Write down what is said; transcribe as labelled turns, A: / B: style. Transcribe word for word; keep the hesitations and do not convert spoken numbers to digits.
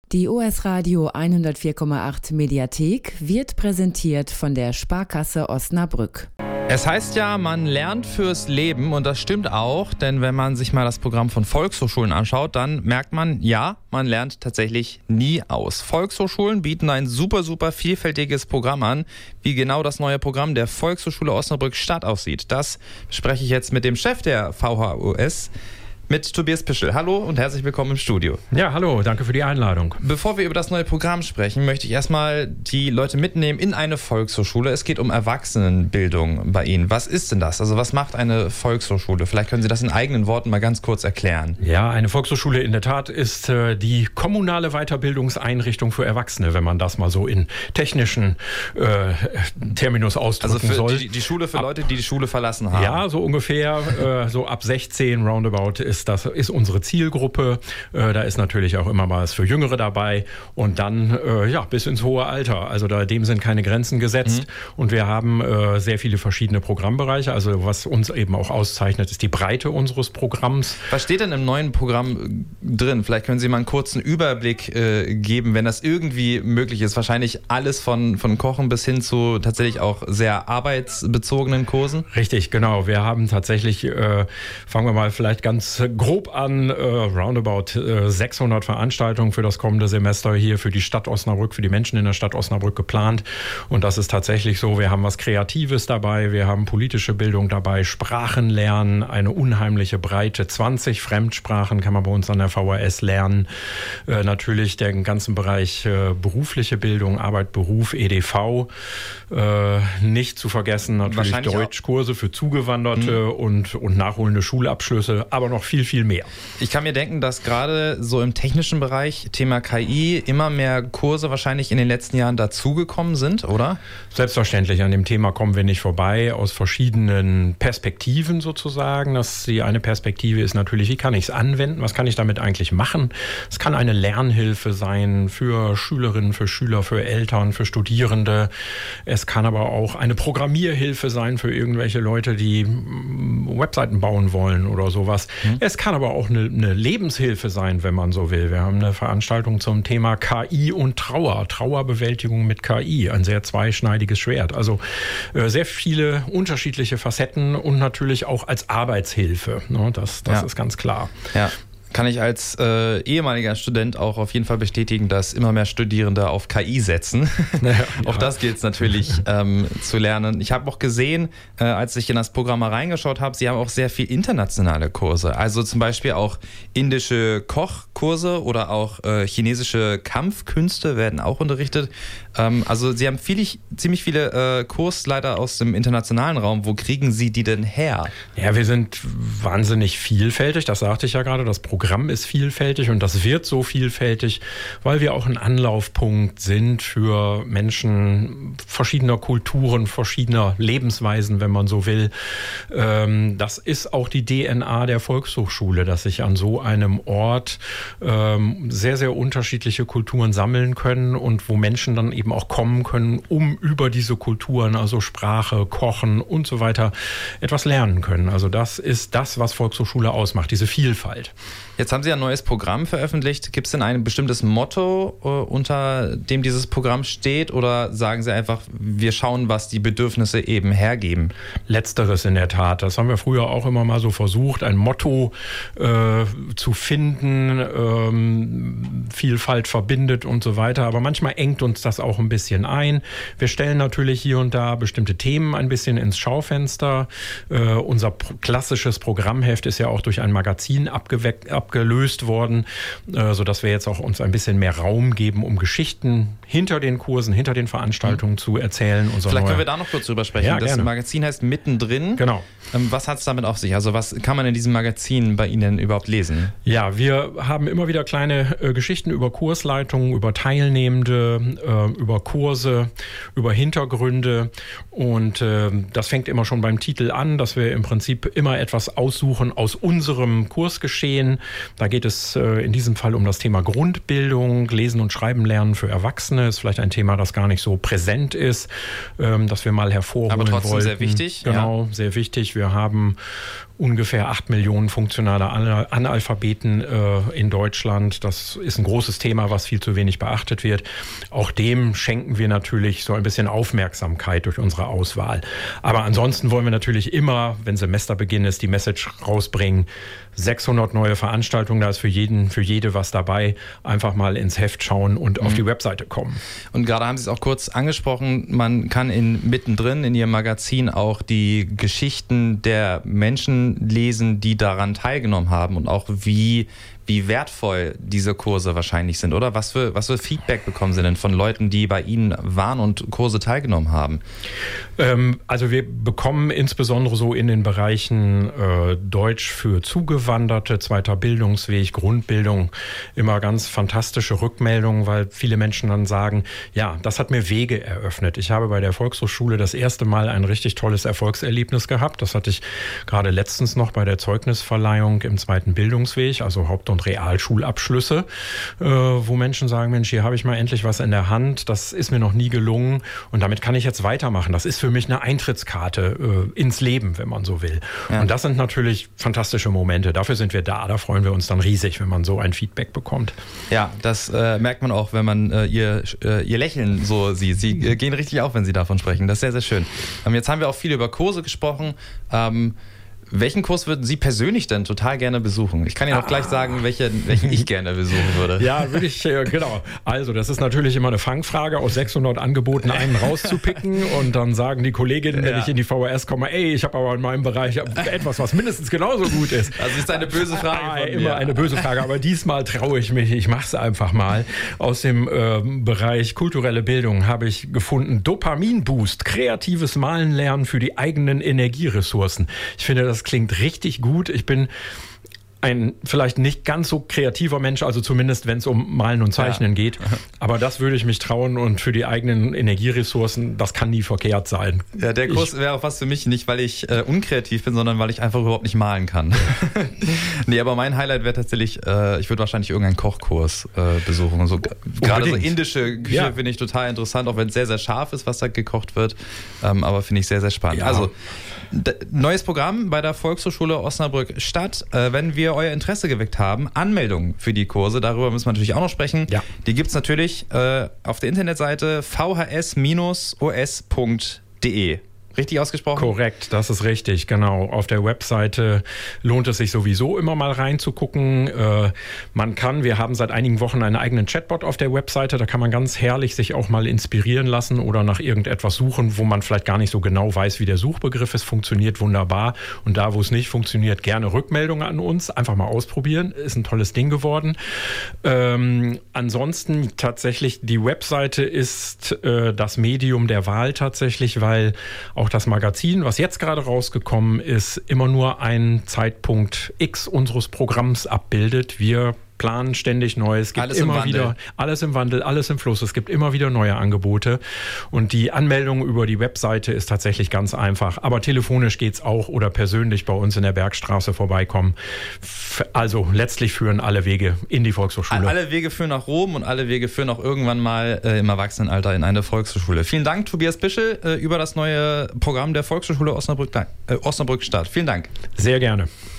A: Die O S Radio hundertvier Komma acht Mediathek wird präsentiert von der Sparkasse Osnabrück.
B: Es heißt ja, man lernt fürs Leben und das stimmt auch, denn wenn man sich mal das Programm von Volkshochschulen anschaut, dann merkt man, ja, man lernt tatsächlich nie aus. Volkshochschulen bieten ein super, super vielfältiges Programm an. Wie genau das neue Programm der Volkshochschule Osnabrück Stadt aussieht, das bespreche ich jetzt mit dem Chef der V H O S, mit Tobias Pischel. Hallo und herzlich willkommen im Studio.
C: Ja, hallo, danke für die Einladung.
B: Bevor wir über das neue Programm sprechen, möchte ich erstmal die Leute mitnehmen in eine Volkshochschule. Es geht um Erwachsenenbildung bei Ihnen. Was ist denn das? Also was macht eine Volkshochschule? Vielleicht können Sie das in eigenen Worten mal ganz kurz erklären.
C: Ja, eine Volkshochschule in der Tat ist äh, die kommunale Weiterbildungseinrichtung für Erwachsene, wenn man das mal so in technischen äh, Terminus ausdrücken
B: also für
C: soll.
B: Die, die Schule für ab, Leute, die die Schule verlassen haben.
C: Ja, so ungefähr, äh, so ab sechzehn roundabout ist das ist unsere Zielgruppe. Äh, da ist natürlich auch immer mal was für Jüngere dabei und dann äh, ja bis ins hohe Alter. Also da dem sind keine Grenzen gesetzt mhm. und wir haben äh, sehr viele verschiedene Programmbereiche. Also was uns eben auch auszeichnet, ist die Breite unseres Programms.
B: Was steht denn im neuen Programm drin? Vielleicht können Sie mal einen kurzen Überblick äh, geben, wenn das irgendwie möglich ist. Wahrscheinlich alles von, von Kochen bis hin zu tatsächlich auch sehr arbeitsbezogenen Kursen.
C: Richtig, genau. Wir haben tatsächlich, äh, fangen wir mal vielleicht ganz grob an, äh, roundabout äh, sechshundert Veranstaltungen für das kommende Semester hier für die Stadt Osnabrück, für die Menschen in der Stadt Osnabrück geplant. Und das ist tatsächlich so, wir haben was Kreatives dabei, wir haben politische Bildung dabei, Sprachenlernen, eine unheimliche Breite, zwanzig Fremdsprachen kann man bei uns an der V H S lernen. Äh, natürlich den ganzen Bereich äh, berufliche Bildung, Arbeit, Beruf, E D V. Äh, nicht zu vergessen natürlich Deutschkurse für Zugewanderte mhm. und, und nachholende Schulabschlüsse, aber noch viel, viel mehr.
B: Ich kann mir denken, dass gerade so im technischen Bereich, Thema K I, immer mehr Kurse wahrscheinlich in den letzten Jahren dazugekommen sind, oder?
C: Selbstverständlich, an dem Thema kommen wir nicht vorbei, aus verschiedenen Perspektiven sozusagen. Das, die eine Perspektive ist natürlich, wie kann ich es anwenden, was kann ich damit eigentlich machen? Es kann eine Lernhilfe sein für Schülerinnen, für Schüler, für Eltern, für Studierende. Es kann aber auch eine Programmierhilfe sein für irgendwelche Leute, die Webseiten bauen wollen oder sowas. Mhm. Es kann aber auch eine, eine Lebenshilfe sein, wenn man so will. Wir haben eine Veranstaltung zum Thema K I und Trauer, Trauerbewältigung mit K I, ein sehr zweischneidiges Schwert. Also äh, sehr viele unterschiedliche Facetten und natürlich auch als Arbeitshilfe. Ne? Das, das ja. ist ganz klar.
B: Ja. Kann ich als äh, ehemaliger Student auch auf jeden Fall bestätigen, dass immer mehr Studierende auf K I setzen. Ja, auch ja. das gilt es natürlich ähm, zu lernen. Ich habe auch gesehen, äh, als ich in das Programm mal reingeschaut habe, Sie haben auch sehr viel internationale Kurse. Also zum Beispiel auch indische Kochkurse oder auch äh, chinesische Kampfkünste werden auch unterrichtet. Ähm, also Sie haben viel, ziemlich viele äh, Kursleiter aus dem internationalen Raum. Wo kriegen Sie die denn her?
C: Ja, wir sind wahnsinnig vielfältig. Das sagte ich ja gerade. Das Programm Programm ist vielfältig und das wird so vielfältig, weil wir auch ein Anlaufpunkt sind für Menschen verschiedener Kulturen, verschiedener Lebensweisen, wenn man so will. Das ist auch die D N A der Volkshochschule, dass sich an so einem Ort sehr, sehr unterschiedliche Kulturen sammeln können und wo Menschen dann eben auch kommen können, um über diese Kulturen, also Sprache, Kochen und so weiter, etwas lernen können. Also das ist das, was Volkshochschule ausmacht, diese Vielfalt.
B: Jetzt haben Sie ein neues Programm veröffentlicht. Gibt es denn ein bestimmtes Motto, äh, unter dem dieses Programm steht? Oder sagen Sie einfach, wir schauen, was die Bedürfnisse eben hergeben?
C: Letzteres in der Tat. Das haben wir früher auch immer mal so versucht, ein Motto äh, zu finden. Ähm, Vielfalt verbindet und so weiter. Aber manchmal engt uns das auch ein bisschen ein. Wir stellen natürlich hier und da bestimmte Themen ein bisschen ins Schaufenster. Äh, unser klassisches Programmheft ist ja auch durch ein Magazin abgeweckt. abgelöst worden, sodass wir jetzt auch uns ein bisschen mehr Raum geben, um Geschichten hinter den Kursen, hinter den Veranstaltungen mhm. zu erzählen. Unser
B: Vielleicht
C: neuer...
B: können wir da noch kurz drüber sprechen.
C: Ja,
B: das
C: gerne.
B: Magazin heißt Mittendrin.
C: Genau.
B: Was hat es damit auf sich? Also was kann man in diesem Magazin bei Ihnen überhaupt lesen?
C: Ja, wir haben immer wieder kleine äh, Geschichten über Kursleitungen, über Teilnehmende, äh, über Kurse, über Hintergründe und äh, das fängt immer schon beim Titel an, dass wir im Prinzip immer etwas aussuchen aus unserem Kursgeschehen. Da geht es äh, in diesem Fall um das Thema Grundbildung, Lesen und Schreiben lernen für Erwachsene. Ist vielleicht ein Thema, das gar nicht so präsent ist, ähm, dass wir mal hervorholen wollen.
B: Aber trotzdem wollten. Sehr wichtig.
C: Genau,
B: ja.
C: sehr wichtig. Wir haben ungefähr acht Millionen funktionale Analphabeten äh, in Deutschland. Das ist ein großes Thema, was viel zu wenig beachtet wird. Auch dem schenken wir natürlich so ein bisschen Aufmerksamkeit durch unsere Auswahl. Aber ansonsten wollen wir natürlich immer, wenn Semesterbeginn ist, die Message rausbringen. sechshundert neue Veranstaltungen, da ist für jeden, für jede was dabei. Einfach mal ins Heft schauen und mhm. auf die Webseite kommen.
B: Und gerade haben Sie es auch kurz angesprochen, man kann in, mittendrin in Ihrem Magazin auch die Geschichten der Menschen lesen, die daran teilgenommen haben und auch wie, wie wertvoll diese Kurse wahrscheinlich sind, oder? Was für, was für Feedback bekommen Sie denn von Leuten, die bei Ihnen waren und Kurse teilgenommen haben?
C: Ähm, also wir bekommen insbesondere so in den Bereichen äh, Deutsch für Zugewanderte, zweiter Bildungsweg, Grundbildung immer ganz fantastische Rückmeldungen, weil viele Menschen dann sagen, ja, das hat mir Wege eröffnet. Ich habe bei der Volkshochschule das erste Mal ein richtig tolles Erfolgserlebnis gehabt. Das hatte ich gerade letztens noch bei der Zeugnisverleihung im zweiten Bildungsweg, also Haupt- und Realschulabschlüsse, äh, wo Menschen sagen, Mensch, hier habe ich mal endlich was in der Hand, das ist mir noch nie gelungen und damit kann ich jetzt weitermachen. Das ist für mich eine Eintrittskarte äh, ins Leben, wenn man so will. Ja. Und das sind natürlich fantastische Momente. Dafür sind wir da. Da freuen wir uns dann riesig, wenn man so ein Feedback bekommt.
B: Ja, das äh, merkt man auch, wenn man äh, ihr, äh, ihr Lächeln so sieht. Sie äh, gehen richtig auf, wenn Sie davon sprechen. Das ist sehr, sehr schön. Ähm, jetzt haben wir auch viel über Kurse gesprochen. Ähm, Welchen Kurs würden Sie persönlich denn total gerne besuchen? Ich kann Ihnen auch ah. gleich sagen, welche, welchen ich gerne besuchen würde.
C: Ja, würde ich, äh, genau. Also, das ist natürlich immer eine Fangfrage, aus sechshundert Angeboten einen rauszupicken und dann sagen die Kolleginnen, wenn ja. ich in die V H S komme, ey, ich habe aber in meinem Bereich etwas, was mindestens genauso gut ist.
B: Also, ist eine böse Frage
C: ah,
B: von mir.
C: Immer eine böse Frage, aber diesmal traue ich mich, ich mache es einfach mal. Aus dem äh, Bereich kulturelle Bildung habe ich gefunden, Dopaminboost, kreatives Malen lernen für die eigenen Energieressourcen. Ich finde, das Das klingt richtig gut. Ich bin ein vielleicht nicht ganz so kreativer Mensch, also zumindest wenn es um Malen und Zeichnen ja. geht. Aber das würde ich mich trauen und für die eigenen Energieressourcen, das kann nie verkehrt sein.
B: Ja, der Kurs wäre auch was für mich, nicht weil ich äh, unkreativ bin, sondern weil ich einfach überhaupt nicht malen kann. Nee, aber mein Highlight wäre tatsächlich, äh, ich würde wahrscheinlich irgendeinen Kochkurs äh, besuchen. So, gerade so indische Küche ja. finde ich total interessant, auch wenn es sehr, sehr scharf ist, was da gekocht wird. Ähm, aber finde ich sehr, sehr spannend. Ja. Also, d- neues Programm bei der Volkshochschule Osnabrück-Stadt. Äh, wenn wir euer Interesse geweckt haben, Anmeldungen für die Kurse, darüber müssen wir natürlich auch noch sprechen. Ja. Die gibt es natürlich äh, auf der Internetseite v h s Bindestrich o s punkt d e. Richtig ausgesprochen?
C: Korrekt, das ist richtig, genau. Auf der Webseite lohnt es sich sowieso immer mal reinzugucken. Äh, man kann, wir haben seit einigen Wochen einen eigenen Chatbot auf der Webseite, da kann man ganz herrlich sich auch mal inspirieren lassen oder nach irgendetwas suchen, wo man vielleicht gar nicht so genau weiß, wie der Suchbegriff ist. Funktioniert wunderbar. Und da, wo es nicht funktioniert, gerne Rückmeldungen an uns. Einfach mal ausprobieren. Ist ein tolles Ding geworden. Ähm, ansonsten tatsächlich, die Webseite ist äh, das Medium der Wahl tatsächlich, weil auch das Magazin, was jetzt gerade rausgekommen ist, immer nur einen Zeitpunkt X unseres Programms abbildet. Wir planen ständig Neues. Es gibt
B: alles
C: immer wieder alles im Wandel, alles im Fluss. Es gibt immer wieder neue Angebote. Und die Anmeldung über die Webseite ist tatsächlich ganz einfach. Aber telefonisch geht's auch oder persönlich bei uns in der Bergstraße vorbeikommen. Also letztlich führen alle Wege in die Volkshochschule.
B: Alle Wege führen nach Rom und alle Wege führen auch irgendwann mal äh, im Erwachsenenalter in eine Volkshochschule. Vielen Dank, Tobias Bischel, äh, über das neue Programm der Volkshochschule Osnabrück, äh, Osnabrück-Stadt. Vielen Dank.
C: Sehr gerne.